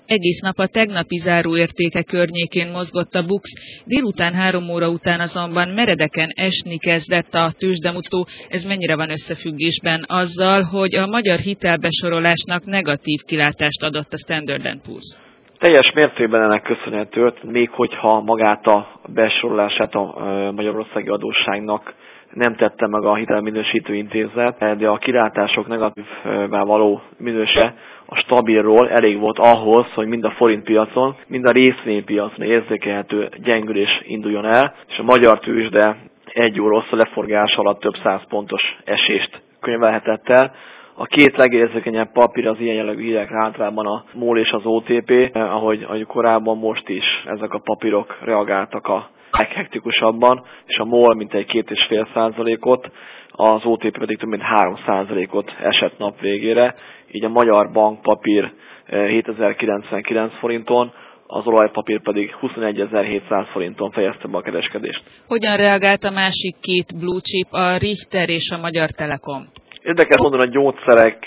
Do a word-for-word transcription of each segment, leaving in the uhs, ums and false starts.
Egész nap a tegnapi záróértéke környékén mozgott a BUX, délután három óra után azonban meredeken esni kezdett a tőzsdemutató. Ez mennyire van összefüggésben azzal, hogy a magyar hitelbesorolásnak negatív kilátást adott a Standard and Poor's? Teljes mértékben ennek köszönhető, még hogyha magát a besorolását a magyarországi adósságnak nem tette meg a hitelminősítő intézet, de a kilátások negatívvá való minőse a stabilról elég volt ahhoz, hogy mind a forintpiacon, mind a részvénypiacon érzékelhető gyengülés induljon el, és a magyar tőzsde egy óra leforgás alatt több száz pontos esést könyvelhetett el. A két legérzékenyebb papír az ilyen jellegű hírekre általában a MOL és az o té pé, ahogy, ahogy korábban most is ezek a papírok reagáltak a leghektikusabban, és a MOL mintegy két és fél százalékot, az o té pé pedig több mint három százalékot esett nap végére, így a magyar bankpapír hétezer-kilencvenkilenc forinton, az olajpapír pedig huszonegyezer-hétszáz forinton fejezte be a kereskedést. Hogyan reagált a másik két blue chip, a Richter és a Magyar Telekom? Érdekes mondani, a gyógyszerek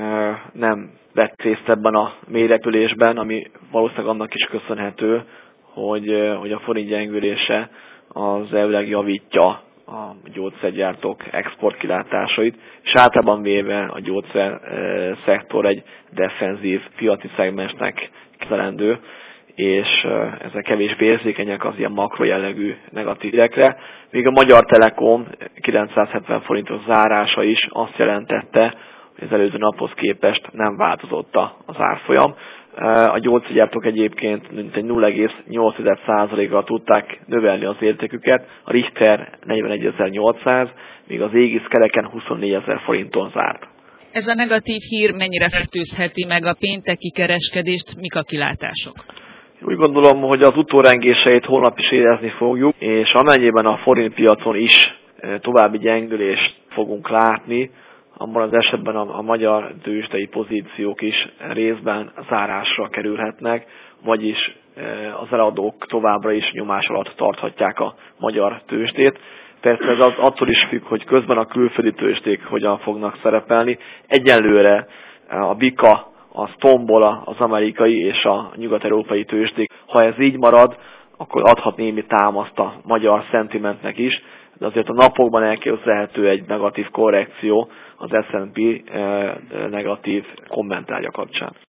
nem vett részt ebben a mélyrepülésben, ami valószínűleg annak is köszönhető, hogy, hogy a forint gyengülése az elvileg javítja a gyógyszergyártók exportkilátásait, és általában véve a gyógyszer szektor egy defenzív piaci szegmensnek kifelendő, és ezek kevésbé érzékenyek az ilyen makrojellegű negatív hírekre. Míg a Magyar Telekom kilencszázhetven forintos zárása is azt jelentette, hogy az előző naphoz képest nem változott az árfolyam. A gyógyszergyártók egyébként mintegy nulla egész nyolc százalékkal tudták növelni az értéküket, a Richter negyvenegyezer-nyolcszáz, míg az Aegis kereken huszonnégyezer forinton zárt. Ez a negatív hír mennyire fertőzheti meg a pénteki kereskedést, mik a kilátások? Úgy gondolom, hogy az utórengéseit holnap is érezni fogjuk, és amennyiben a forintpiacon is további gyengülést fogunk látni, abban az esetben a, a magyar tőzsdei pozíciók is részben zárásra kerülhetnek, vagyis az eladók továbbra is nyomás alatt tarthatják a magyar tőzsdét. Persze ez az attól is függ, hogy közben a külföldi tőzsdék hogyan fognak szerepelni. Egyelőre a BICA az tombol az amerikai és a nyugat-európai tőzsdék. Ha ez így marad, akkor adhat némi támaszt a magyar szentimentnek is, de azért a napokban elképzelhető egy negatív korrekció az es and pé negatív kommentárja kapcsán.